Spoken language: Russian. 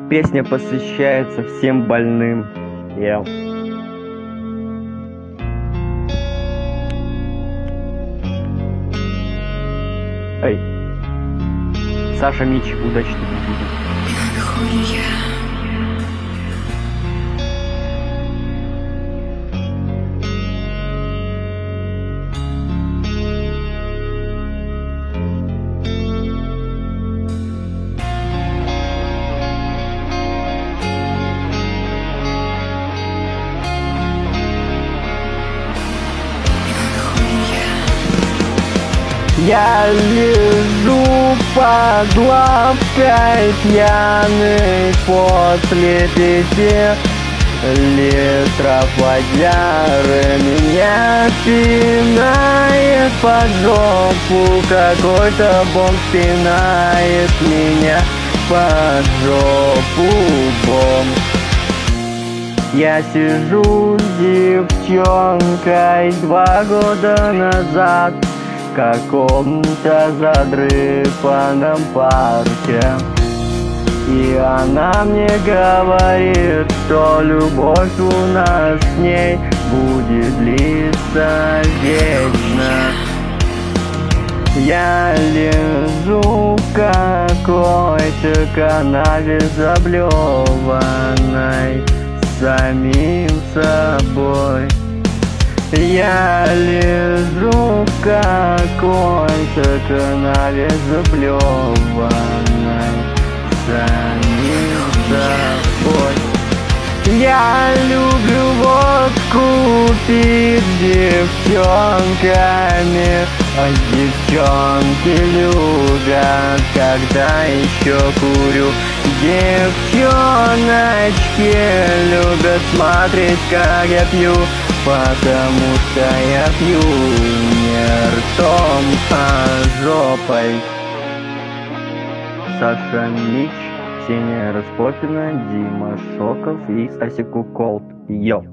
Песня посвящается всем больным. Эй, Саша Мич, удачи тебе. Я лежу под лавкой пьяный после 5 литров водяры. Меня пинает под жопу, какой-то бомж пинает меня под жопу, бомж. Я сижу с девчонкой 2 года назад в каком-то задрыпанном парке, и она мне говорит, что любовь у нас с ней будет длиться вечно. Я лежу в какой-то канаве заблеванной самим собой. Я лежу в какой-то канаве заблеванной самим собой. Я люблю водку пить с девчонками, а девчонки любят, когда еще курю. Девчоночки любят смотреть, как я пью, потому что я пью не ртом, а жопой. Саша Мич, Ксения Распопина, Дима Шоков и Стасик Колд. Йо!